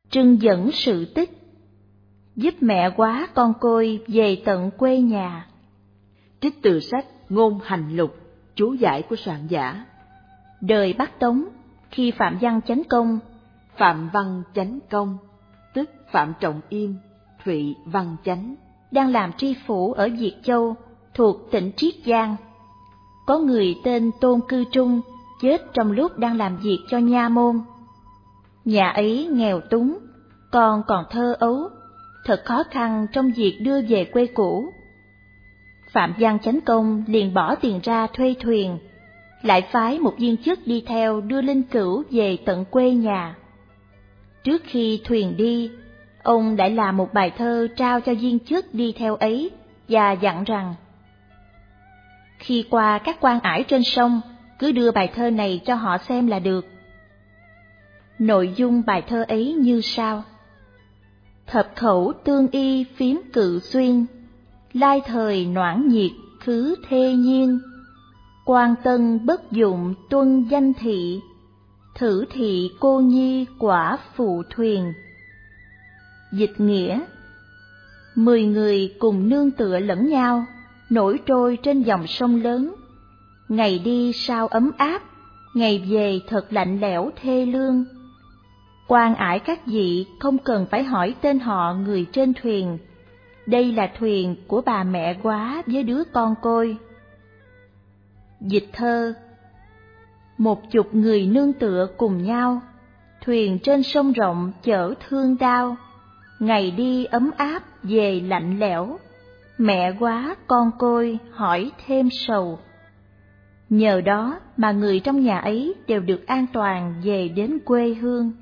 trưng dẫn sự tích, giúp mẹ quá con côi về tận quê nhà. Trích từ sách Ngôn Hành Lục, chú giải của soạn giả. Đời Bắc Tống, khi Phạm Văn Chánh Công, Phạm Văn Chánh Công, tức Phạm Trọng Yên, Thụy Văn Chánh, đang làm tri phủ ở Việt Châu, thuộc tỉnh Triết Giang. Có người tên Tôn Cư Trung chết trong lúc đang làm việc cho nha môn. Nhà ấy nghèo túng, con còn thơ ấu, thật khó khăn trong việc đưa về quê cũ. Phạm Văn Chánh Công liền bỏ tiền ra thuê thuyền, lại phái một viên chức đi theo đưa linh cữu về tận quê nhà. Trước khi thuyền đi, ông đã làm một bài thơ trao cho viên chức đi theo ấy và dặn rằng: khi qua các quan ải trên sông, cứ đưa bài thơ này cho họ xem là được. Nội dung bài thơ ấy như sau: thập khẩu tương y phiếm cự xuyên, lai thời noãn nhiệt khứ thê nhiên. Quan tân bất dụng tuân danh thị, thử thị cô nhi quả phụ thuyền. Dịch nghĩa: 10 người cùng nương tựa lẫn nhau, nổi trôi trên dòng sông lớn. Ngày đi sao ấm áp, ngày về thật lạnh lẽo thê lương. Quan ải các vị không cần phải hỏi tên họ người trên thuyền. Đây là thuyền của bà mẹ quá với đứa con côi. Dịch thơ: 10 người nương tựa cùng nhau, thuyền trên sông rộng chở thương đau. Ngày đi ấm áp về lạnh lẽo, mẹ quá con côi hỏi thêm sầu. Nhờ đó mà người trong nhà ấy đều được an toàn về đến quê hương.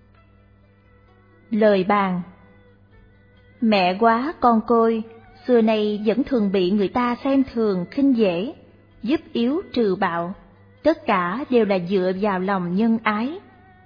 Lời bàn: mẹ quá con côi xưa nay vẫn thường bị người ta xem thường khinh dễ, giúp yếu trừ bạo, tất cả đều là dựa vào lòng nhân ái.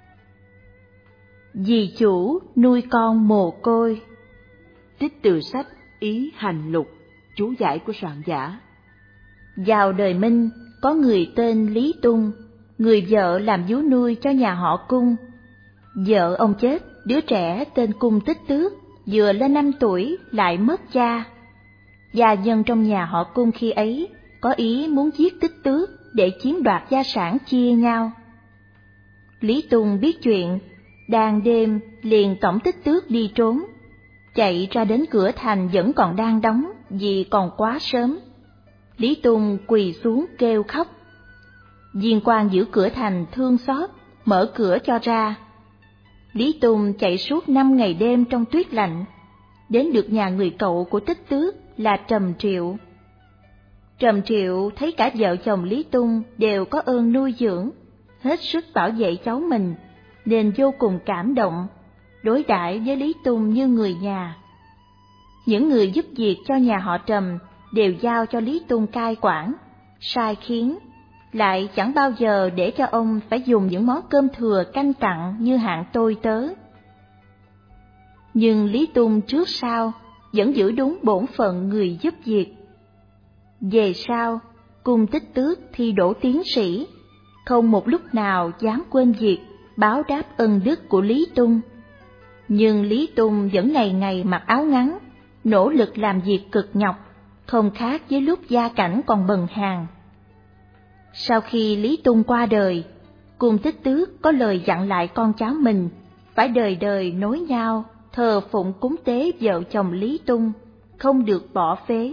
Dì chủ nuôi con mồ côi. Trích từ sách Ý Hành Lục, chú giải của soạn giả. Vào đời Minh, có người tên Lý Tung, người vợ làm vú nuôi cho nhà họ Cung. Vợ ông chết, đứa trẻ tên Cung Tích Tước vừa lên 5 tuổi lại mất cha. Gia nhân trong nhà họ Cung khi ấy có ý muốn giết Tích Tước để chiếm đoạt gia sản chia nhau. Lý Tung biết chuyện, đang đêm liền tống Tích Tước đi trốn, chạy ra đến cửa thành vẫn còn đang đóng vì còn quá sớm. Lý Tung quỳ xuống kêu khóc. Viên quan giữ cửa thành thương xót, mở cửa cho ra. Lý Tung chạy suốt 5 ngày đêm trong tuyết lạnh, đến được nhà người cậu của Tích Tước là Trầm Triệu. Trầm Triệu thấy cả vợ chồng Lý Tung đều có ơn nuôi dưỡng, hết sức bảo vệ cháu mình, nên vô cùng cảm động, đối đãi với Lý Tung như người nhà. Những người giúp việc cho nhà họ Trầm đều giao cho Lý Tung cai quản, sai khiến, lại chẳng bao giờ để cho ông phải dùng những món cơm thừa canh cặn như hạng tôi tớ. Nhưng Lý Tung trước sau vẫn giữ đúng bổn phận người giúp việc. Về sau, Cung Tích Tước thi đỗ tiến sĩ, không một lúc nào dám quên việc báo đáp ân đức của Lý Tung. Nhưng Lý Tung vẫn ngày ngày mặc áo ngắn, nỗ lực làm việc cực nhọc, không khác với lúc gia cảnh còn bần hàn. Sau khi Lý Tung qua đời, Cung Tích Tước có lời dặn lại con cháu mình phải đời đời nối nhau thờ phụng cúng tế vợ chồng Lý Tung, không được bỏ phế.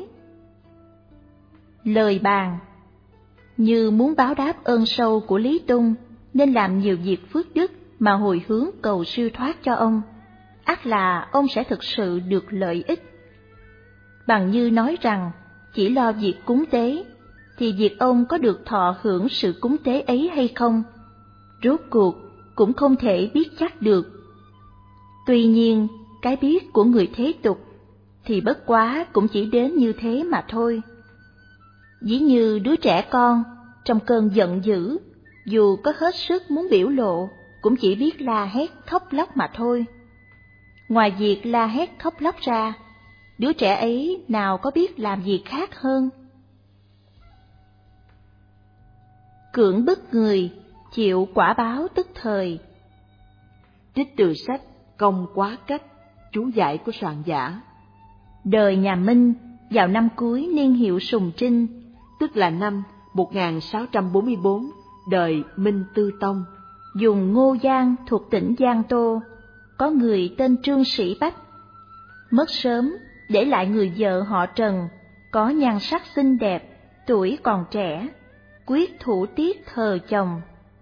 Lời bàn: như muốn báo đáp ơn sâu của Lý Tung nên làm nhiều việc phước đức mà hồi hướng cầu siêu thoát cho ông, ắt là ông sẽ thực sự được lợi ích. Bằng như nói rằng chỉ lo việc cúng tế, thì việc ông có được thọ hưởng sự cúng tế ấy hay không, rốt cuộc cũng không thể biết chắc được. Tuy nhiên, cái biết của người thế tục thì bất quá cũng chỉ đến như thế mà thôi. Ví như đứa trẻ con trong cơn giận dữ, dù có hết sức muốn biểu lộ cũng chỉ biết la hét khóc lóc mà thôi. Ngoài việc la hét khóc lóc ra, đứa trẻ ấy nào có biết làm gì khác hơn. Cưỡng bức người, chịu quả báo tức thời. Trích từ sách Công quá cách, chú giải của soạn giả. Đời nhà Minh vào năm cuối niên hiệu Sùng Trinh, tức là năm 1644, đời Minh Tư Tông. Dùng Ngô Giang thuộc tỉnh Giang Tô, có người tên Trương Sĩ Bách. Mất sớm, để lại người vợ họ Trần, có nhan sắc xinh đẹp, tuổi còn trẻ, quyết thủ tiết thờ chồng.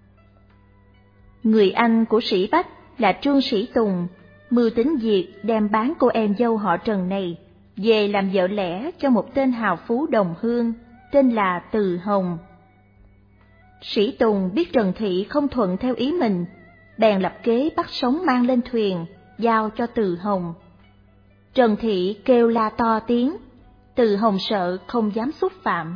Người anh của Sĩ Bách là Trương Sĩ Tùng, mưu tính việc đem bán cô em dâu họ Trần này về làm vợ lẽ cho một tên hào phú đồng hương tên là Từ Hồng. Sĩ Tùng biết Trần Thị không thuận theo ý mình, bèn lập kế bắt sống mang lên thuyền, giao cho Từ Hồng. Trần Thị kêu la to tiếng, Từ Hồng sợ không dám xúc phạm.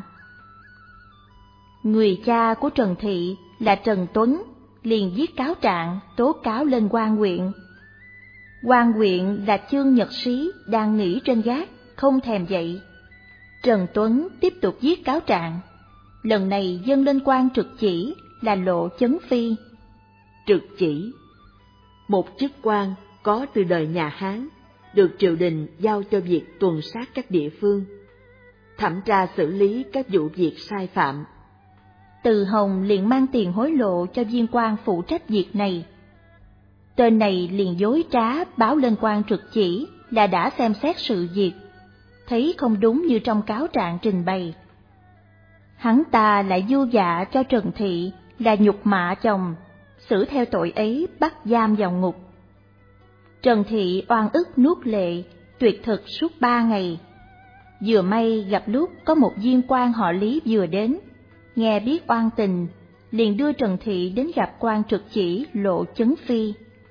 Người cha của Trần Thị là Trần Tuấn, liền viết cáo trạng tố cáo lên quan huyện. Quan huyện là Chương Nhật Sĩ đang nghỉ trên gác, không thèm dậy. Trần Tuấn tiếp tục viết cáo trạng, lần này dâng lên quan trực chỉ là Lộ Chấn Phi. Trực chỉ, một chức quan có từ đời nhà Hán, được triều đình giao cho việc tuần sát các địa phương, thẩm tra xử lý các vụ việc sai phạm. Từ Hồng liền mang tiền hối lộ cho viên quan phụ trách việc này. Tên này liền dối trá báo lên quan trực chỉ là đã xem xét sự việc, thấy không đúng như trong cáo trạng trình bày. Hắn ta lại du dạ cho Trần Thị là nhục mạ chồng, xử theo tội ấy bắt giam vào ngục. Trần Thị oan ức nuốt lệ, tuyệt thực suốt 3 ngày. Vừa may gặp lúc có một viên quan họ Lý vừa đến, nghe biết oan tình, liền đưa Trần Thị đến gặp quan trực chỉ Lộ Chấn Phi.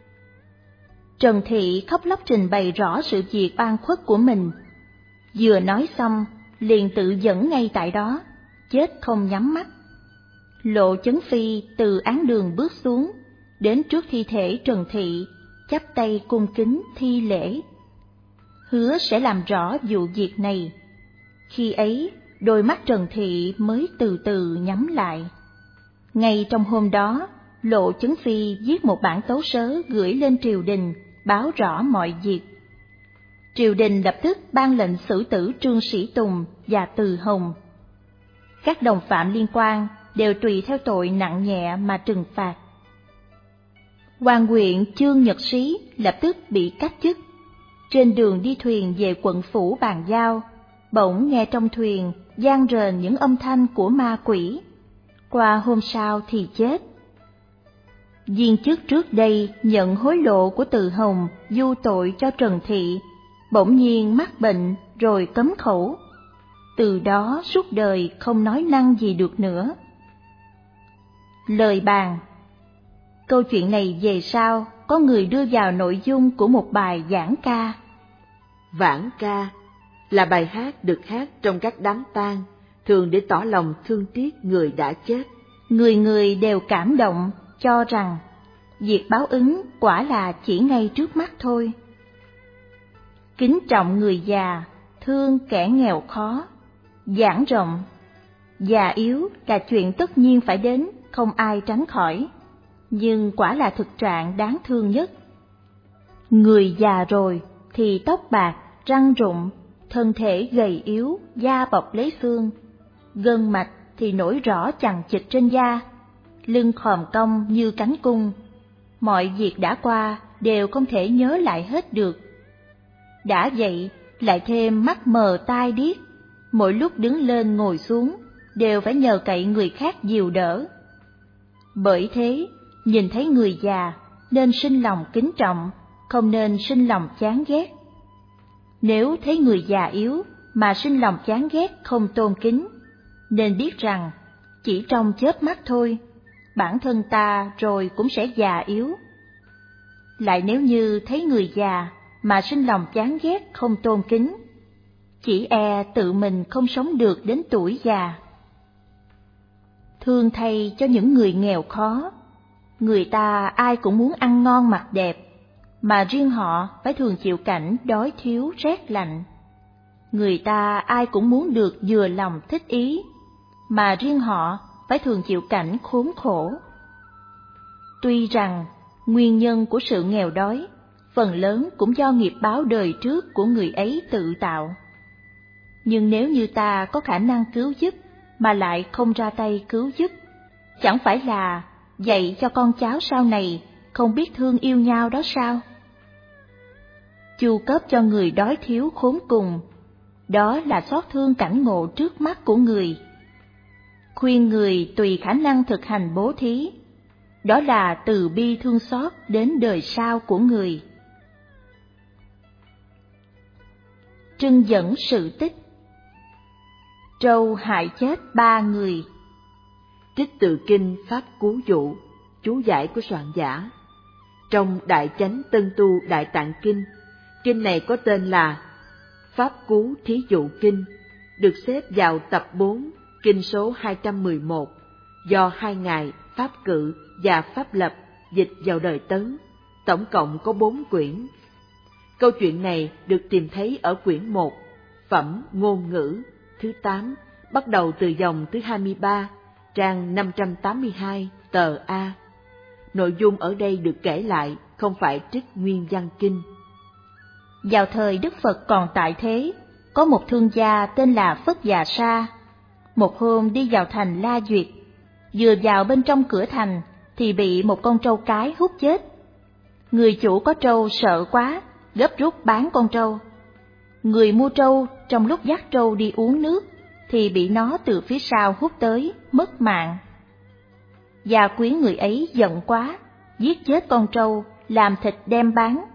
Trần Thị khóc lóc trình bày rõ sự việc oan khuất của mình. Vừa nói xong, liền tự dẫn ngay tại đó, chết không nhắm mắt. Lộ Chấn Phi từ án đường bước xuống, đến trước thi thể Trần Thị, chắp tay cung kính thi lễ, hứa sẽ làm rõ vụ việc này. Khi ấy, đôi mắt Trần Thị mới từ từ nhắm lại. Ngay trong hôm đó, Lộ Chấn Phi viết một bản tấu sớ gửi lên triều đình, báo rõ mọi việc. Triều đình lập tức ban lệnh xử tử Trương Sĩ Tùng và Từ Hồng. Các đồng phạm liên quan đều tùy theo tội nặng nhẹ mà trừng phạt. Quan huyện Chương Nhật Sĩ lập tức bị cách chức. Trên đường đi thuyền về quận phủ bàn giao, bỗng nghe trong thuyền vang rền những âm thanh của ma quỷ. Qua hôm sau thì chết. Viên chức trước đây nhận hối lộ của Từ Hồng du tội cho Trần Thị, bỗng nhiên mắc bệnh rồi cấm khẩu. Từ đó suốt đời không nói năng gì được nữa. Lời bàn. Câu chuyện này về sau có người đưa vào nội dung của một bài giảng ca. Vãng ca là bài hát được hát trong các đám tang, thường để tỏ lòng thương tiếc người đã chết. Người người đều cảm động, cho rằng việc báo ứng quả là chỉ ngay trước mắt thôi. Kính trọng người già, thương kẻ nghèo khó, giảng rộng. Già yếu là chuyện tất nhiên phải đến, không ai tránh khỏi, nhưng quả là thực trạng đáng thương nhất. Người già rồi thì tóc bạc, răng rụng, thân thể gầy yếu, da bọc lấy xương, gân mạch thì nổi rõ chằng chịt trên da, lưng khòm cong như cánh cung. Mọi việc đã qua đều không thể nhớ lại hết được. Đã vậy lại thêm mắt mờ tai điếc, mỗi lúc đứng lên ngồi xuống đều phải nhờ cậy người khác dìu đỡ. Bởi thế, nhìn thấy người già nên sinh lòng kính trọng, không nên sinh lòng chán ghét. Nếu thấy người già yếu mà sinh lòng chán ghét không tôn kính, nên biết rằng chỉ trong chớp mắt thôi, bản thân ta rồi cũng sẽ già yếu. Lại nếu như thấy người già mà sinh lòng chán ghét không tôn kính, chỉ e tự mình không sống được đến tuổi già. Thương thay cho những người nghèo khó, người ta ai cũng muốn ăn ngon mặc đẹp, mà riêng họ phải thường chịu cảnh đói thiếu rét lạnh. Người ta ai cũng muốn được vừa lòng thích ý, mà riêng họ phải thường chịu cảnh khốn khổ. Tuy rằng nguyên nhân của sự nghèo đói phần lớn cũng do nghiệp báo đời trước của người ấy tự tạo. Nhưng nếu như ta có khả năng cứu giúp mà lại không ra tay cứu giúp, chẳng phải là dạy cho con cháu sau này không biết thương yêu nhau đó sao? Chu cấp cho người đói thiếu khốn cùng, đó là xót thương cảnh ngộ trước mắt của người. Khuyên người tùy khả năng thực hành bố thí, đó là từ bi thương xót đến đời sau của người. Trưng dẫn sự tích. Trâu hại chết 3 người. Trích từ kinh Pháp Cú Dụ, chú giải của soạn giả. Trong Đại Chánh Tân Tu Đại Tạng Kinh, kinh này có tên là Pháp Cú Thí Dụ Kinh, được xếp vào tập 4, kinh số 211, do 2 ngài Pháp Cự và Pháp Lập dịch vào đời Tấn, tổng cộng có 4 quyển. Câu chuyện này được tìm thấy ở quyển 1, Phẩm Ngôn Ngữ, thứ 8, bắt đầu từ dòng thứ 23, trang 582, tờ A. Nội dung ở đây được kể lại không phải trích nguyên văn kinh. Vào thời Đức Phật còn tại thế, có một thương gia tên là Phất Già Sa. Một hôm đi vào thành La Duyệt, vừa vào bên trong cửa thành thì bị một con trâu cái hút chết. Người chủ có trâu sợ quá, gấp rút bán con trâu. Người mua trâu trong lúc dắt trâu đi uống nước thì bị nó từ phía sau hút tới, mất mạng. Gia quyến người ấy giận quá, giết chết con trâu, làm thịt đem bán.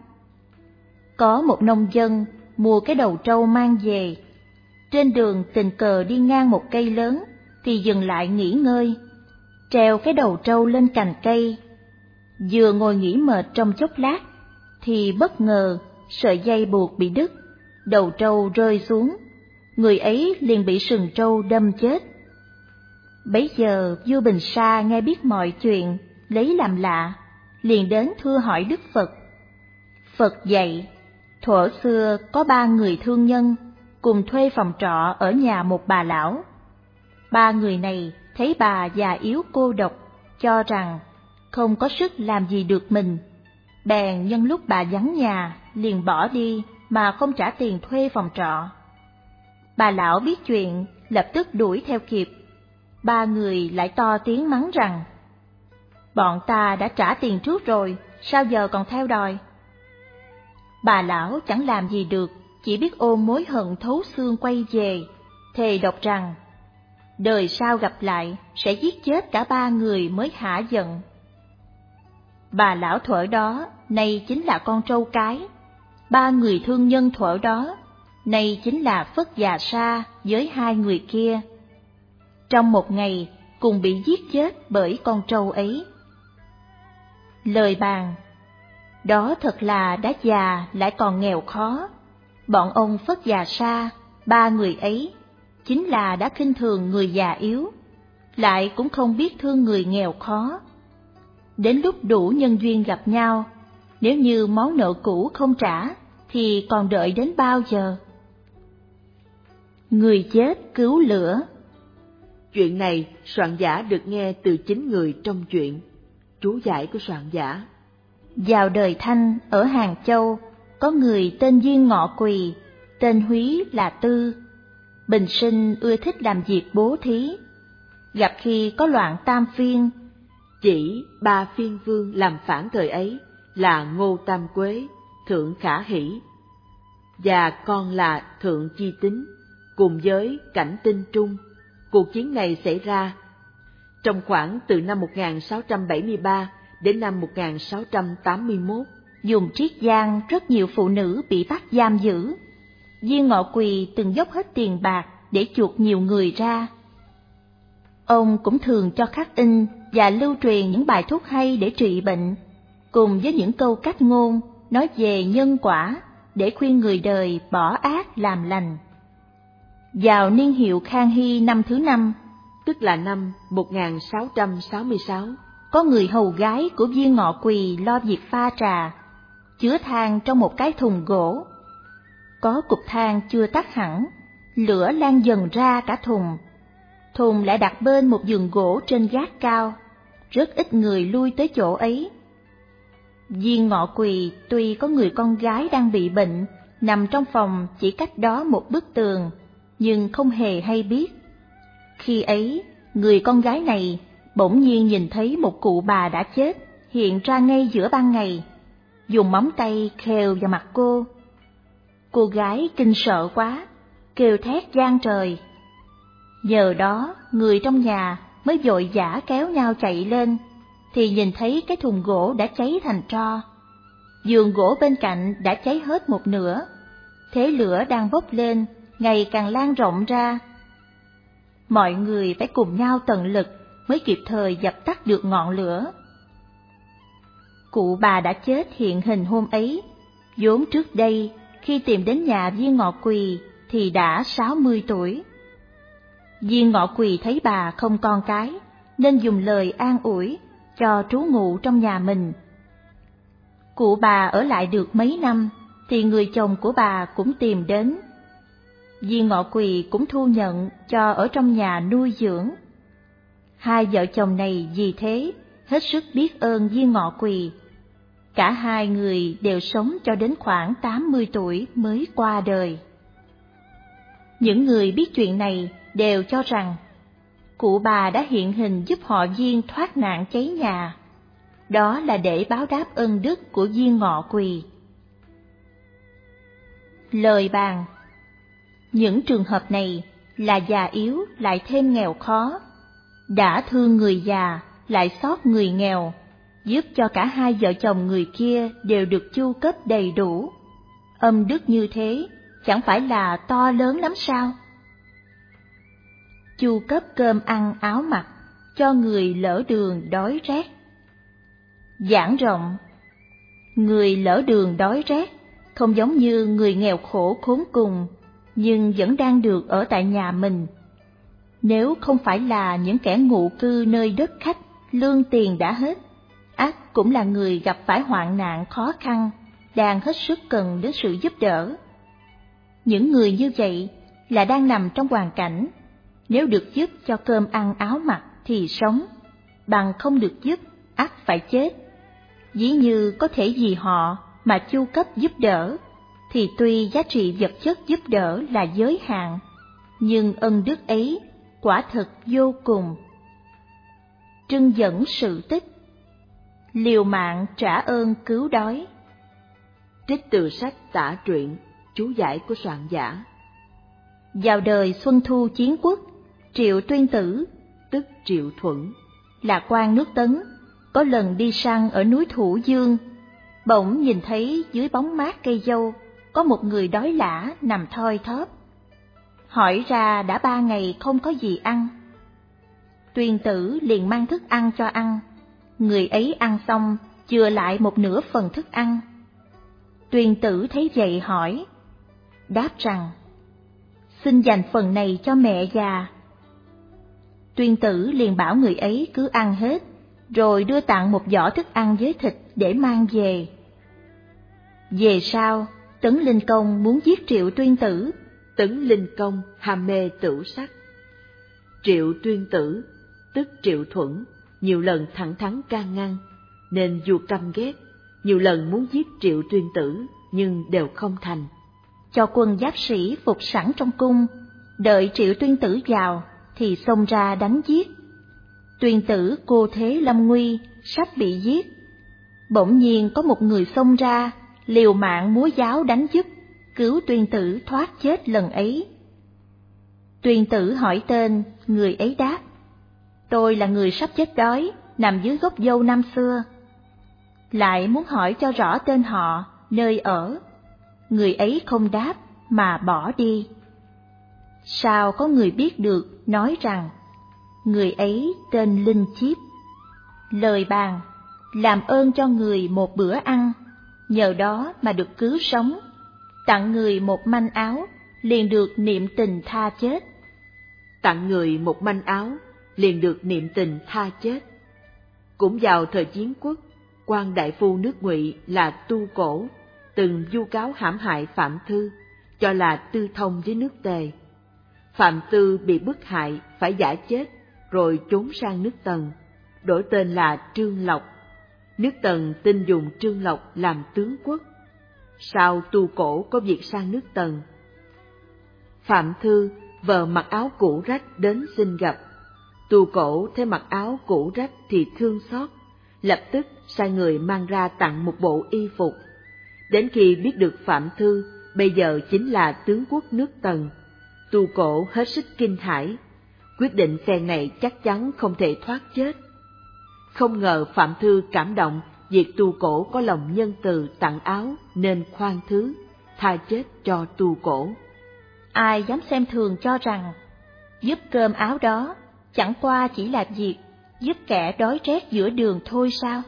Có một nông dân mua cái đầu trâu mang về. Trên đường tình cờ đi ngang một cây lớn thì dừng lại nghỉ ngơi, treo cái đầu trâu lên cành cây. Vừa ngồi nghỉ mệt trong chốc lát thì bất ngờ sợi dây buộc bị đứt, đầu trâu rơi xuống, người ấy liền bị sừng trâu đâm chết. Bấy giờ vua Bình Sa nghe biết mọi chuyện, lấy làm lạ, liền đến thưa hỏi Đức Phật. Phật dạy, thuở xưa có 3 người thương nhân cùng thuê phòng trọ ở nhà một bà lão. 3 người này thấy bà già yếu cô độc, cho rằng không có sức làm gì được mình, bèn nhân lúc bà vắng nhà liền bỏ đi mà không trả tiền thuê phòng trọ. Bà lão biết chuyện, lập tức đuổi theo kịp. 3 người lại to tiếng mắng rằng: bọn ta đã trả tiền trước rồi, sao giờ còn theo đòi? Bà lão chẳng làm gì được, chỉ biết ôm mối hận thấu xương quay về, thề độc rằng đời sau gặp lại sẽ giết chết cả 3 người mới hả giận. Bà lão thuở đó nay chính là con trâu cái, 3 người thương nhân thuở đó nay chính là Phất Già Sa với 2 người kia. Trong một ngày cùng bị giết chết bởi con trâu ấy. Lời bàn: đó thật là đã già lại còn nghèo khó. Bọn ông Phất Già Sa, 3 người ấy, chính là đã khinh thường người già yếu, lại cũng không biết thương người nghèo khó. Đến lúc đủ nhân duyên gặp nhau, nếu như món nợ cũ không trả, thì còn đợi đến bao giờ? Người chết cứu lửa. Chuyện này soạn giả được nghe từ chính người trong chuyện. Chú giải của soạn giả. Vào đời Thanh ở Hàng Châu, có người tên Viên Ngọ Quỳ, tên húy là Tư. Bình sinh ưa thích làm việc bố thí. Gặp khi có loạn tam phiên, chỉ 3 phiên vương làm phản thời ấy là Ngô Tam Quế, Thượng Khả Hỷ và con là Thượng Chi Tính, cùng với Cảnh Tinh Trung. Cuộc chiến này xảy ra trong khoảng từ năm 1673 đến năm 1681. Dùng Triết Giang rất nhiều phụ nữ bị bắt giam giữ. Viên Ngọ Quỳ từng dốc hết tiền bạc để chuộc nhiều người ra. Ông cũng thường cho khắc in và lưu truyền những bài thuốc hay để trị bệnh, cùng với những câu cách ngôn nói về nhân quả để khuyên người đời bỏ ác làm lành. Vào niên hiệu Khang Hy năm thứ 5, tức là năm 1666, có người hầu gái của Viên Ngọ Quỳ lo việc pha trà, chứa than trong một cái thùng gỗ. Có cục than chưa tắt hẳn, lửa lan dần ra cả thùng. Thùng lại đặt bên một giường gỗ trên gác cao, rất ít người lui tới chỗ ấy. Viên Ngọ Quỳ tuy có người con gái đang bị bệnh, nằm trong phòng chỉ cách đó một bức tường, nhưng không hề hay biết. Khi ấy, người con gái này bỗng nhiên nhìn thấy một cụ bà đã chết hiện ra ngay giữa ban ngày, dùng móng tay khều vào mặt cô. Cô gái kinh sợ quá, kêu thét vang trời. Nhờ đó, người trong nhà mới vội vã kéo nhau chạy lên, thì nhìn thấy cái thùng gỗ đã cháy thành tro. Giường gỗ bên cạnh đã cháy hết một nửa, thế lửa đang bốc lên, ngày càng lan rộng ra. Mọi người phải cùng nhau tận lực mới kịp thời dập tắt được ngọn lửa. Cụ bà đã chết hiện hình hôm ấy, vốn trước đây khi tìm đến nhà Viên Ngọ Quỳ thì đã 60 tuổi. Viên Ngọ Quỳ thấy bà không con cái, nên dùng lời an ủi cho trú ngụ trong nhà mình. Cụ bà ở lại được mấy năm thì người chồng của bà cũng tìm đến. Viên Ngọ Quỳ cũng thu nhận cho ở trong nhà nuôi dưỡng. Hai vợ chồng này vì thế hết sức biết ơn Viên Ngọ Quỳ. Cả hai người đều sống cho đến khoảng 80 tuổi mới qua đời. Những người biết chuyện này đều cho rằng cụ bà đã hiện hình giúp họ Viên thoát nạn cháy nhà. Đó là để báo đáp ân đức của Viên Ngọ Quỳ. Lời bàn. Những trường hợp này là già yếu lại thêm nghèo khó, đã thương người già lại xót người nghèo, giúp cho cả hai vợ chồng người kia đều được chu cấp đầy đủ. Âm đức như thế chẳng phải là to lớn lắm sao? Chu cấp cơm ăn áo mặc cho người lỡ đường đói rét. Giảng rộng. Người lỡ đường đói rét không giống như người nghèo khổ khốn cùng, nhưng vẫn đang được ở tại nhà mình. Nếu không phải là những kẻ ngụ cư nơi đất khách, lương tiền đã hết, ắt cũng là người gặp phải hoạn nạn khó khăn, đang hết sức cần đến sự giúp đỡ. Những người như vậy là đang nằm trong hoàn cảnh, nếu được giúp cho cơm ăn áo mặc thì sống, bằng không được giúp, ắt phải chết. Ví như có thể vì họ mà chu cấp giúp đỡ, thì tuy giá trị vật chất giúp đỡ là giới hạn, nhưng ân đức ấy quả thật vô cùng. Trưng dẫn sự tích. Liều mạng trả ơn cứu đói. Trích từ sách Tả Truyện, chú giải của soạn giả. Vào đời Xuân Thu Chiến Quốc, Triệu Tuyên Tử, tức Triệu Thuận, là quan nước Tấn, có lần đi săn ở núi Thủ Dương, bỗng nhìn thấy dưới bóng mát cây dâu có một người đói lả nằm thoi thóp. Hỏi ra đã 3 ngày không có gì ăn. Tuyên Tử liền mang thức ăn cho ăn. Người ấy ăn xong chừa lại một nửa phần thức ăn. Tuyên Tử thấy vậy hỏi, đáp rằng: xin dành phần này cho mẹ già. Tuyên Tử liền bảo người ấy cứ ăn hết, rồi đưa tặng một giỏ thức ăn với thịt để mang về. Về sau, Tấn Linh Công muốn giết Triệu Tuyên Tử. Tấn Linh Công ham mê tửu sắc. Triệu Tuyên Tử, tức Triệu Thuận, nhiều lần thẳng thắn can ngăn, nên dù căm ghét, nhiều lần muốn giết Triệu Tuyên Tử nhưng đều không thành. Cho quân giáp sĩ phục sẵn trong cung, đợi Triệu Tuyên Tử vào thì xông ra đánh giết. Tuyên Tử cô thế lâm nguy, sắp bị giết. Bỗng nhiên có một người xông ra, liều mạng múa giáo đánh giúp, cứu Tuyên Tử thoát chết lần ấy. Tuyên Tử hỏi tên, người ấy đáp: tôi là người sắp chết đói, nằm dưới gốc dâu năm xưa. Lại muốn hỏi cho rõ tên họ, nơi ở. Người ấy không đáp mà bỏ đi. Sao có người biết được, nói rằng người ấy tên Linh Chiếp. Lời bàn: làm ơn cho người một bữa ăn, nhờ đó mà được cứu sống. Tặng người một manh áo, liền được niệm tình tha chết. Tặng người một manh áo, liền được niệm tình tha chết. Cũng vào thời Chiến Quốc, quan đại phu nước Ngụy là Tu Cổ từng vu cáo hãm hại Phạm Thư, cho là tư thông với nước Tề. Phạm Tư bị bức hại phải giả chết, rồi trốn sang nước Tần, đổi tên là Trương Lộc. nước Tần tin dùng Trương Lộc làm tướng quốc. Sao Tu Cổ có việc sang nước Tần? Phạm Thư, vợ mặc áo cũ rách đến xin gặp. Tu Cổ thấy mặc áo cũ rách thì thương xót, lập tức sai người mang ra tặng một bộ y phục. Đến khi biết được Phạm Thư bây giờ chính là tướng quốc nước Tần, Tu Cổ hết sức kinh hãi, quyết định phe này chắc chắn không thể thoát chết. Không ngờ Phạm Thư cảm động việc Tu Cổ có lòng nhân từ tặng áo nên khoan thứ, tha chết cho Tu Cổ. Ai dám xem thường cho rằng giúp cơm áo đó chẳng qua chỉ là việc giúp kẻ đói rét giữa đường thôi sao?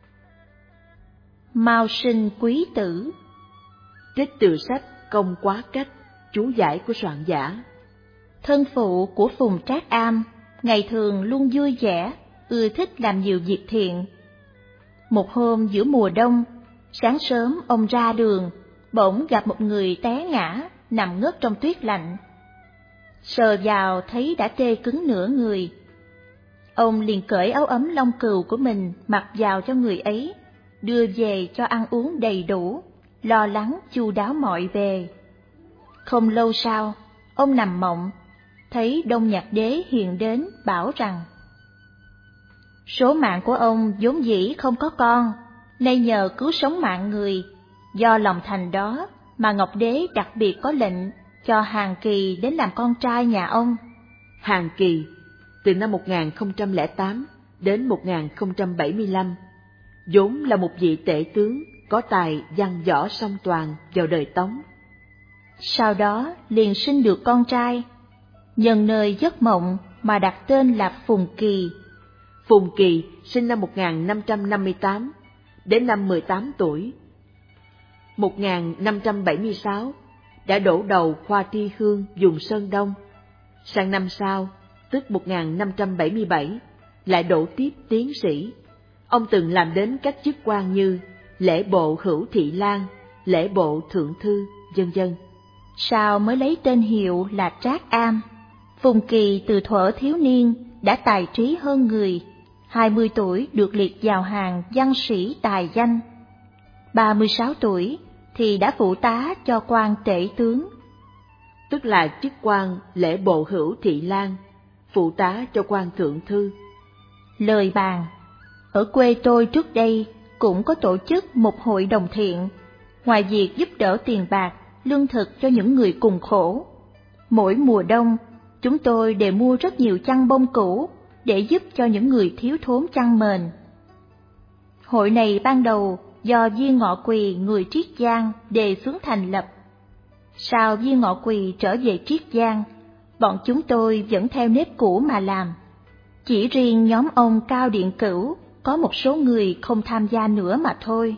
Mao Sinh Quý Tử. Trích từ sách Công Quá Cách, chú giải của soạn giả. Thân phụ của Phùng Trác Am ngày thường luôn vui vẻ, ưa thích làm nhiều việc thiện. Một hôm giữa mùa đông, sáng sớm ông ra đường, bỗng gặp một người té ngã, nằm ngất trong tuyết lạnh. Sờ vào thấy đã tê cứng nửa người. Ông liền cởi áo ấm lông cừu của mình mặc vào cho người ấy, đưa về cho ăn uống đầy đủ, lo lắng chu đáo mọi bề. Không lâu sau, ông nằm mộng, thấy Đông Nhạc Đế hiện đến bảo rằng: số mạng của ông vốn dĩ không có con, nay nhờ cứu sống mạng người, do lòng thành đó mà Ngọc Đế đặc biệt có lệnh cho Hàn Kỳ đến làm con trai nhà ông. Hàn Kỳ, từ năm 1008 đến 1075, vốn là một vị tể tướng có tài văn võ song toàn vào đời Tống. Sau đó liền sinh được con trai, nhân nơi giấc mộng mà đặt tên là Phùng Kỳ. Phùng Kỳ sinh năm 1558, đến năm 18 tuổi. 1576 đã đổ đầu khoa thi hương vùng Sơn Đông. Sang năm sau, tức 1577, lại đổ tiếp tiến sĩ. Ông từng làm đến các chức quan như lễ bộ hữu thị lang, lễ bộ thượng thư, vân vân. Sau mới lấy tên hiệu là Trác Am. Phùng Kỳ từ thuở thiếu niên đã tài trí hơn người, 20 tuổi được liệt vào hàng văn sĩ tài danh. 36 tuổi thì đã phụ tá cho quan tể tướng, tức là chức quan lễ bộ hữu thị lang, phụ tá cho quan thượng thư. Lời bàn: ở quê tôi trước đây cũng có tổ chức một hội đồng thiện, ngoài việc giúp đỡ tiền bạc, lương thực cho những người cùng khổ. Mỗi mùa đông, chúng tôi đều mua rất nhiều chăn bông cũ để giúp cho những người thiếu thốn chăn mền. Hội này ban đầu do Viên Ngọ Quỳ người Triết Giang đề xướng thành lập. Sau Viên Ngọ Quỳ trở về Triết Giang, bọn chúng tôi vẫn theo nếp cũ mà làm. Chỉ riêng nhóm ông Cao Điện Cửu có một số người không tham gia nữa mà thôi.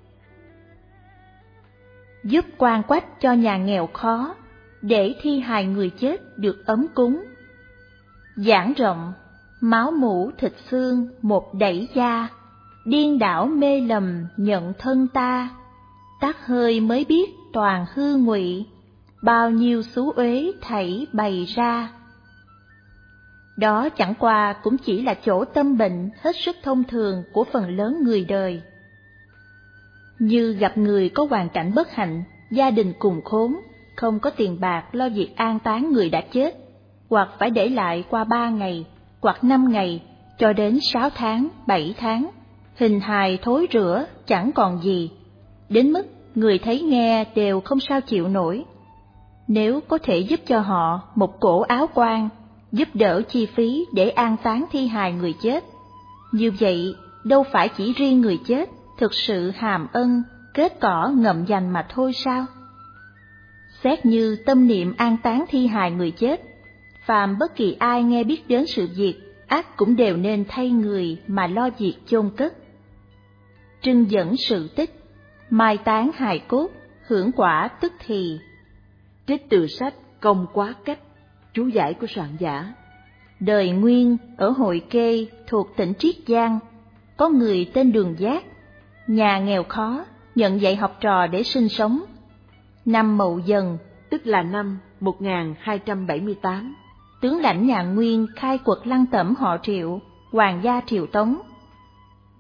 Giúp quan quách cho nhà nghèo khó, để thi hài người chết được ấm cúng. Giảng rộng, máu mủ thịt xương một đẩy da, điên đảo mê lầm nhận thân ta, tắt hơi mới biết toàn hư ngụy, bao nhiêu xú uế thảy bày ra. Đó chẳng qua cũng chỉ là chỗ tâm bệnh hết sức thông thường của phần lớn người đời. Như gặp người có hoàn cảnh bất hạnh, gia đình cùng khốn, không có tiền bạc lo việc an táng người đã chết, hoặc phải để lại qua 3 ngày, hoặc 5 ngày, cho đến 6 tháng, 7 tháng, hình hài thối rữa chẳng còn gì, đến mức người thấy nghe đều không sao chịu nổi. Nếu có thể giúp cho họ một cổ áo quan, giúp đỡ chi phí để an táng thi hài người chết, như vậy đâu phải chỉ riêng người chết thực sự hàm ân, kết cỏ ngậm dành mà thôi sao? Xét như tâm niệm an táng thi hài người chết, phàm bất kỳ ai nghe biết đến sự việc, ắt cũng đều nên thay người mà lo việc chôn cất. Trưng dẫn sự tích, mai táng hài cốt, hưởng quả tức thì. Trích từ sách Công Quá Cách, chú giải của soạn giả. Đời Nguyên ở Hội Kê thuộc tỉnh Triết Giang, có người tên Đường Giác, nhà nghèo khó, nhận dạy học trò để sinh sống. Năm Mậu Dần, tức là năm 1278, tướng lãnh nhà Nguyên khai quật Lăng Tẩm họ Triệu, hoàng gia Triều Tống.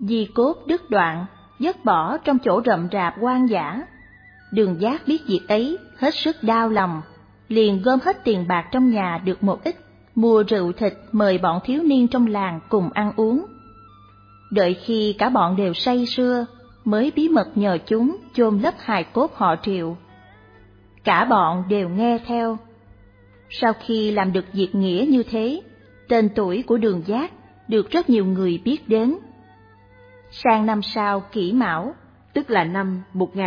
Di cốt đứt đoạn, vứt bỏ trong chỗ rậm rạp hoang dã. Đường Giác biết việc ấy, hết sức đau lòng, liền gom hết tiền bạc trong nhà được một ít, mua rượu thịt mời bọn thiếu niên trong làng cùng ăn uống. Đợi khi cả bọn đều say sưa, mới bí mật nhờ chúng chôn lấp hài cốt họ Triệu. Cả bọn đều nghe theo. Sau khi làm được việc nghĩa như thế, tên tuổi của Đường Giác được rất nhiều người biết đến. Sang năm sau Kỷ Mão, tức là năm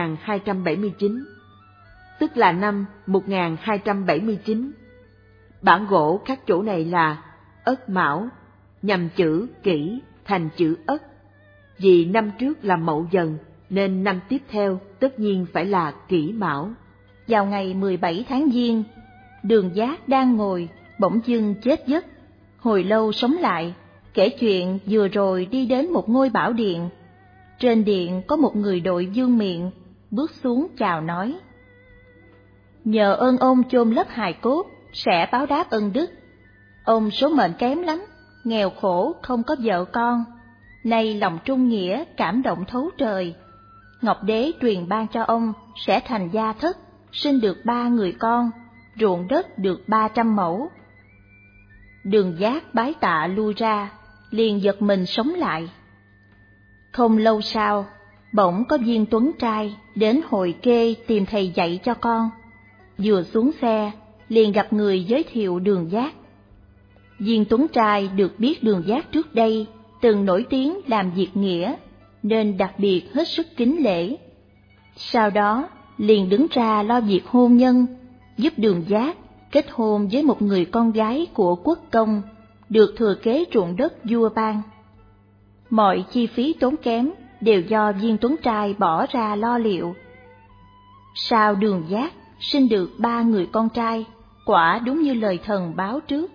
1279, bản gỗ khắc chỗ này là Ất Mão, nhằm chữ Kỷ thành chữ Ất. Vì năm trước là Mậu Dần, nên năm tiếp theo tất nhiên phải là Kỷ Mão. Vào ngày 17 tháng Giêng, Đường Giác đang ngồi, bỗng dưng chết giấc, hồi lâu sống lại, kể chuyện vừa rồi đi đến một ngôi bảo điện. Trên điện có một người đội vương miện, bước xuống chào nói: nhờ ơn ông chôn lấp hài cốt, sẽ báo đáp ân đức. Ông số mệnh kém lắm, nghèo khổ không có vợ con, nay lòng trung nghĩa cảm động thấu trời. Ngọc Đế truyền ban cho ông sẽ thành gia thất, sinh được 3 người con, ruộng đất được 300 mẫu. Đường Giác bái tạ lui ra, liền giật mình sống lại. Không lâu sau, bỗng có viên tuấn trai đến hội kê tìm thầy dạy cho con. Vừa xuống xe, liền gặp người giới thiệu Đường Giác. Viên tuấn trai được biết Đường Giác trước đây từng nổi tiếng làm việc nghĩa, nên đặc biệt hết sức kính lễ. Sau đó liền đứng ra lo việc hôn nhân, giúp Đường Giác kết hôn với một người con gái của quốc công, được thừa kế ruộng đất vua ban. Mọi chi phí tốn kém đều do viên tuấn trai bỏ ra lo liệu. Sau Đường Giác sinh được 3 người con trai, quả đúng như lời thần báo trước.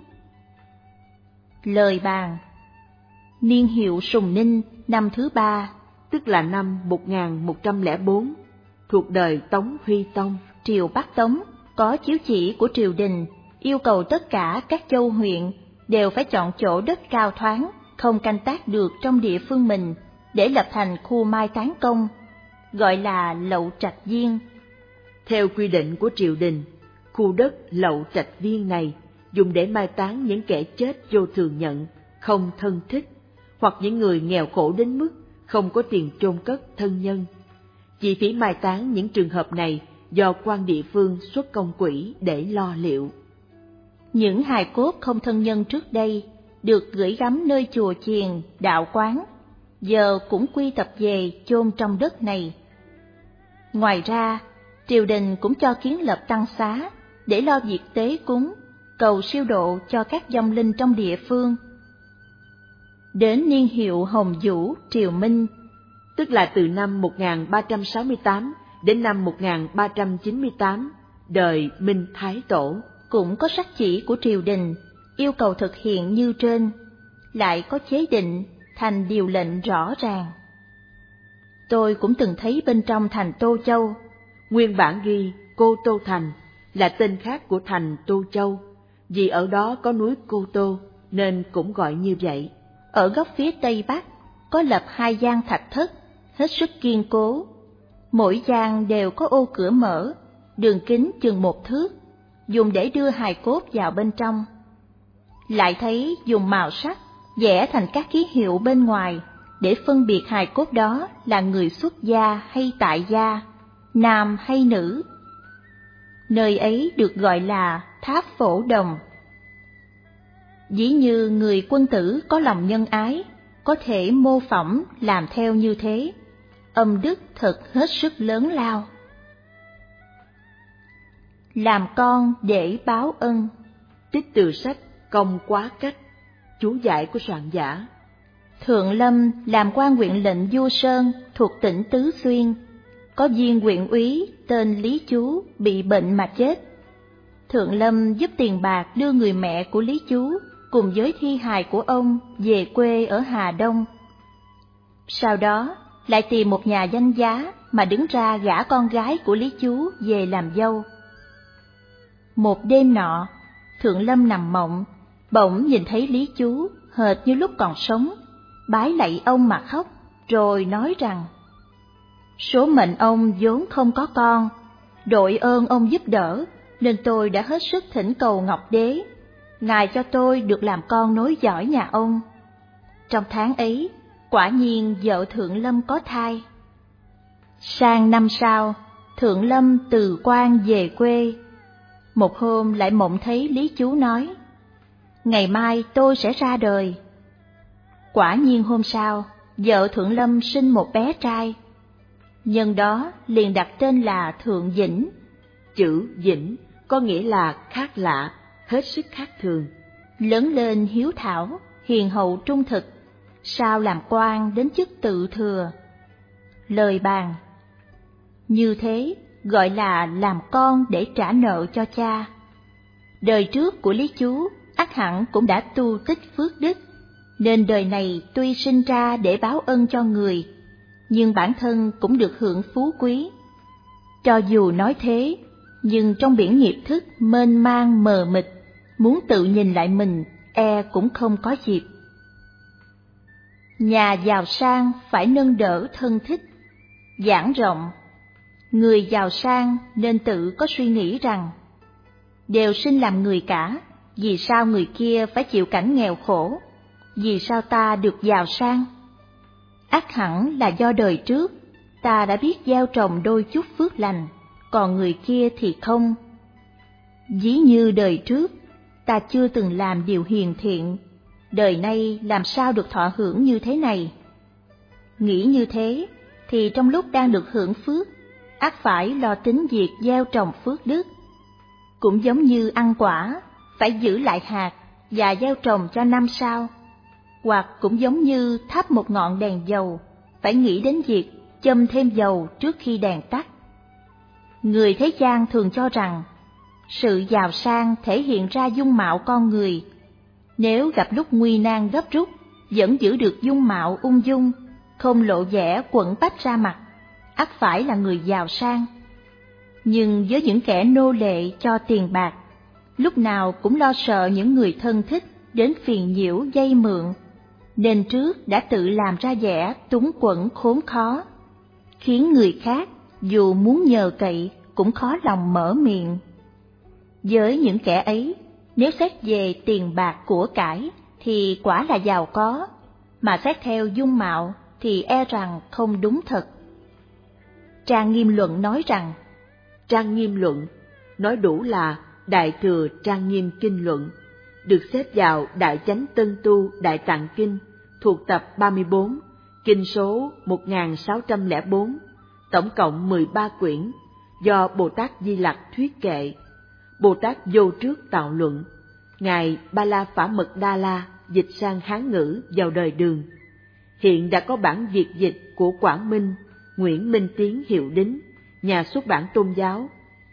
Lời bàn: niên hiệu Sùng Ninh năm thứ 3, tức là năm 1104, thuộc đời Tống Huy Tông. Triều Bắc Tống có chiếu chỉ của triều đình, yêu cầu tất cả các châu huyện đều phải chọn chỗ đất cao thoáng, không canh tác được trong địa phương mình, để lập thành khu mai táng công, gọi là Lậu Trạch Viên. Theo quy định của triều đình, khu đất Lậu Trạch Viên này dùng để mai táng những kẻ chết vô thường nhận, không thân thích, hoặc những người nghèo khổ đến mức không có tiền chôn cất thân nhân. Chi phí mai táng những trường hợp này do quan địa phương xuất công quỹ để lo liệu. Những hài cốt không thân nhân trước đây được gửi gắm nơi chùa chiền, đạo quán, giờ cũng quy tập về chôn trong đất này. Ngoài ra, triều đình cũng cho kiến lập tăng xá để lo việc tế cúng, cầu siêu độ cho các vong linh trong địa phương. Đến niên hiệu Hồng Vũ Triều Minh, tức là từ năm 1368 đến năm 1398, đời Minh Thái Tổ, cũng có sắc chỉ của triều đình, yêu cầu thực hiện như trên, lại có chế định thành điều lệnh rõ ràng. Tôi cũng từng thấy bên trong thành Tô Châu, nguyên bản ghi Cô Tô Thành là tên khác của thành Tô Châu, vì ở đó có núi Cô Tô nên cũng gọi như vậy. Ở góc phía tây bắc có lập 2 gian thạch thất, hết sức kiên cố. Mỗi gian đều có ô cửa mở, đường kính chừng 1 thước, dùng để đưa hài cốt vào bên trong. Lại thấy dùng màu sắc vẽ thành các ký hiệu bên ngoài để phân biệt hài cốt đó là người xuất gia hay tại gia, nam hay nữ. Nơi ấy được gọi là Tháp Phổ Đồng. Ví như người quân tử có lòng nhân ái, có thể mô phỏng làm theo như thế, âm đức thật hết sức lớn lao. Làm con để báo ân. Trích từ sách Công Quá Cách, chú giải của soạn giả. Thượng Lâm làm quan huyện lệnh Du Sơn thuộc tỉnh Tứ Xuyên, có viên huyện úy tên Lý Chú bị bệnh mà chết. Thượng Lâm giúp tiền bạc đưa người mẹ của Lý Chú cùng với thi hài của ông về quê ở Hà Đông. Sau đó lại tìm một nhà danh giá mà đứng ra gả con gái của Lý Chú về làm dâu. Một đêm nọ, Thượng Lâm nằm mộng, bỗng nhìn thấy Lý Chú hệt như lúc còn sống, bái lạy ông mà khóc, rồi nói rằng: số mệnh ông vốn không có con, đội ơn ông giúp đỡ, nên tôi đã hết sức thỉnh cầu Ngọc Đế, ngài cho tôi được làm con nối dõi nhà ông. Trong tháng ấy, quả nhiên vợ Thượng Lâm có thai. Sang năm sau, Thượng Lâm từ quan về quê. Một hôm lại mộng thấy Lý Chú nói: ngày mai tôi sẽ ra đời. Quả nhiên hôm sau, vợ Thượng Lâm sinh một bé trai. Nhân đó liền đặt tên là Thượng Dĩnh. Chữ Dĩnh có nghĩa là khác lạ, hết sức khác thường. Lớn lên hiếu thảo, hiền hậu trung thực, sau làm quan đến chức tự thừa. Lời bàn: như thế gọi là làm con để trả nợ cho cha. Đời trước của Lý Chú ắt hẳn cũng đã tu tích phước đức, nên đời này tuy sinh ra để báo ân cho người, nhưng bản thân cũng được hưởng phú quý. Cho dù nói thế, nhưng trong biển nghiệp thức mênh mang mờ mịt, muốn tự nhìn lại mình cũng không có dịp. Nhà giàu sang phải nâng đỡ thân thích. Giảng rộng: người giàu sang nên tự có suy nghĩ rằng đều sinh làm người cả, vì sao người kia phải chịu cảnh nghèo khổ, vì sao ta được giàu sang? Ắt hẳn là do đời trước ta đã biết gieo trồng đôi chút phước lành, còn người kia thì không. Ví như đời trước ta chưa từng làm điều hiền thiện, đời nay làm sao được thọ hưởng như thế này? Nghĩ như thế thì trong lúc đang được hưởng phước, ắt phải lo tính việc gieo trồng phước đức. Cũng giống như ăn quả, phải giữ lại hạt và gieo trồng cho năm sau. Hoặc cũng giống như thắp một ngọn đèn dầu, phải nghĩ đến việc châm thêm dầu trước khi đèn tắt. Người thế gian thường cho rằng sự giàu sang thể hiện ra dung mạo con người. Nếu gặp lúc nguy nan gấp rút, vẫn giữ được dung mạo ung dung, không lộ vẻ quẫn bách ra mặt, ắt phải là người giàu sang. Nhưng với những kẻ nô lệ cho tiền bạc, lúc nào cũng lo sợ những người thân thích đến phiền nhiễu dây mượn, nên trước đã tự làm ra vẻ túng quẫn khốn khó, khiến người khác dù muốn nhờ cậy cũng khó lòng mở miệng. Với những kẻ ấy, nếu xét về tiền bạc của cải thì quả là giàu có, mà xét theo dung mạo thì rằng không đúng thật. Trang Nghiêm Luận nói rằng: Trang Nghiêm Luận nói đủ là Đại Thừa Trang Nghiêm Kinh Luận, được xếp vào Đại Chánh Tân Tu Đại Tạng Kinh, thuộc tập 34, kinh số 1604, tổng cộng 13 quyển, do Bồ Tát Di Lặc thuyết kệ. Bồ Tát Vô Trước tạo luận, Ngài Ba La Phả Mật Đa La dịch sang Hán ngữ vào đời Đường. Hiện đã có bản Việt dịch của Quảng Minh, Nguyễn Minh Tiến Hiệu Đính, nhà xuất bản tôn giáo,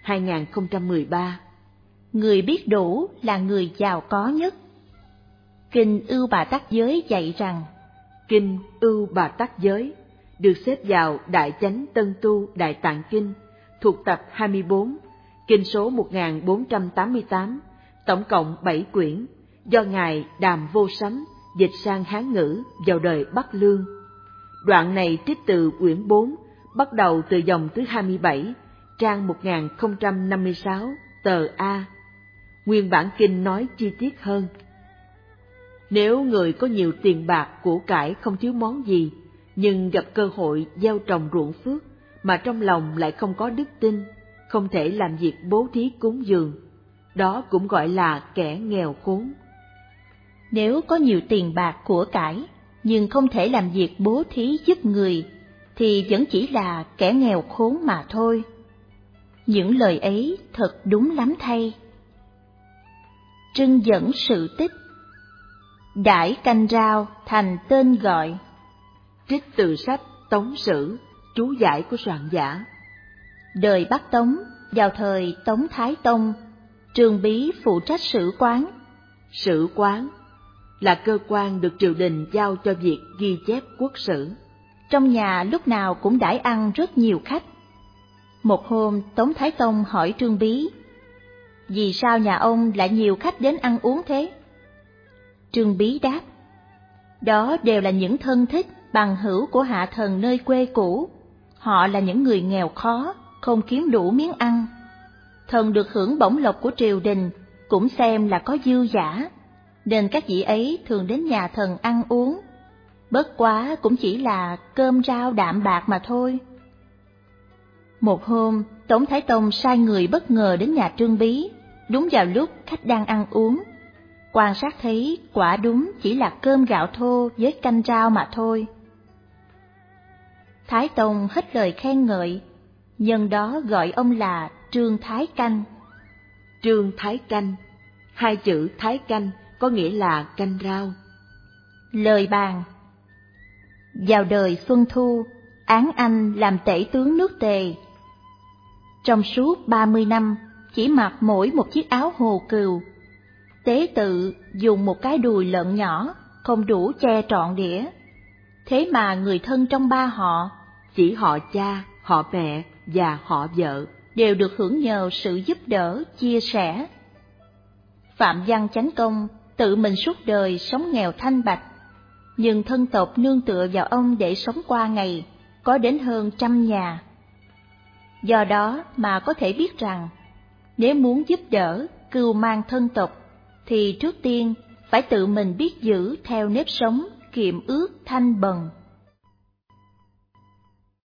2013. Người biết đủ là người giàu có nhất. Kinh Ưu Bà Tắc Giới dạy rằng: Kinh Ưu Bà Tắc Giới được xếp vào Đại Chánh Tân Tu Đại Tạng Kinh, thuộc tập 24, kinh số 1488, tổng cộng 7 quyển, do Ngài Đàm Vô Sấm dịch sang Hán ngữ vào đời Bắc Lương. Đoạn này trích từ quyển 4, bắt đầu từ dòng thứ 27, trang 1056, tờ A. Nguyên bản kinh nói chi tiết hơn. Nếu người có nhiều tiền bạc của cải không thiếu món gì, nhưng gặp cơ hội gieo trồng ruộng phước mà trong lòng lại không có đức tin, không thể làm việc bố thí cúng dường, đó cũng gọi là kẻ nghèo khốn. Nếu có nhiều tiền bạc của cải nhưng không thể làm việc bố thí giúp người thì vẫn chỉ là kẻ nghèo khốn mà thôi. Những lời ấy thật đúng lắm thay. Trưng dẫn sự tích. Đãi canh rau thành tên gọi. Trích từ sách Tống Sử, chú giải của soạn giả. Đời Bắc Tống, vào thời Tống Thái Tông, Trương Bí phụ trách sử quán. Sử quán là cơ quan được triều đình giao cho việc ghi chép quốc sử. Trong nhà lúc nào cũng đãi ăn rất nhiều khách. Một hôm Tống Thái Tông hỏi Trương Bí: vì sao nhà ông lại nhiều khách đến ăn uống thế? Trương Bí đáp: đó đều là những thân thích bằng hữu của hạ thần nơi quê cũ. Họ là những người nghèo khó, không kiếm đủ miếng ăn. Thần được hưởng bổng lộc của triều đình, cũng xem là có dư dả, nên các vị ấy thường đến nhà thần ăn uống. Bất quá cũng chỉ là cơm rau đạm bạc mà thôi. Một hôm, Tống Thái Tông sai người bất ngờ đến nhà Trương Bí, đúng vào lúc khách đang ăn uống. Quan sát thấy quả đúng chỉ là cơm gạo thô với canh rau mà thôi. Thái Tông hết lời khen ngợi, nhân đó gọi ông là Trương Thái Canh. Trương Thái Canh, hai chữ Thái Canh có nghĩa là canh rau. Lời bàn: vào đời Xuân Thu, Án Anh làm tể tướng nước Tề. Trong suốt 30 năm, chỉ mặc mỗi một chiếc áo hồ cừu. Tế tự dùng một cái đùi lợn nhỏ, không đủ che trọn đĩa. Thế mà người thân trong ba họ, chỉ họ cha, họ mẹ và họ vợ, đều được hưởng nhờ sự giúp đỡ, chia sẻ. Phạm Văn Chánh Công tự mình suốt đời sống nghèo thanh bạch, nhưng thân tộc nương tựa vào ông để sống qua ngày, có đến hơn 100 nhà. Do đó mà có thể biết rằng, nếu muốn giúp đỡ, cưu mang thân tộc, thì trước tiên phải tự mình biết giữ theo nếp sống kiệm ước thanh bần.